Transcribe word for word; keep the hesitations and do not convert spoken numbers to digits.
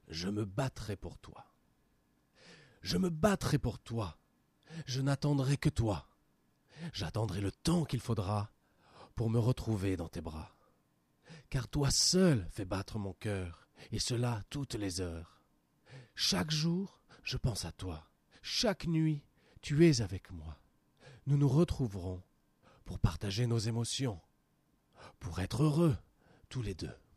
je me battrai pour toi. Je me battrai pour toi. Je n'attendrai que toi. J'attendrai le temps qu'il faudra pour me retrouver dans tes bras. Car toi seul fais battre mon cœur, et cela toutes les heures. Chaque jour, je pense à toi. Chaque nuit, tu es avec moi. Nous nous retrouverons pour partager nos émotions, pour être heureux tous les deux.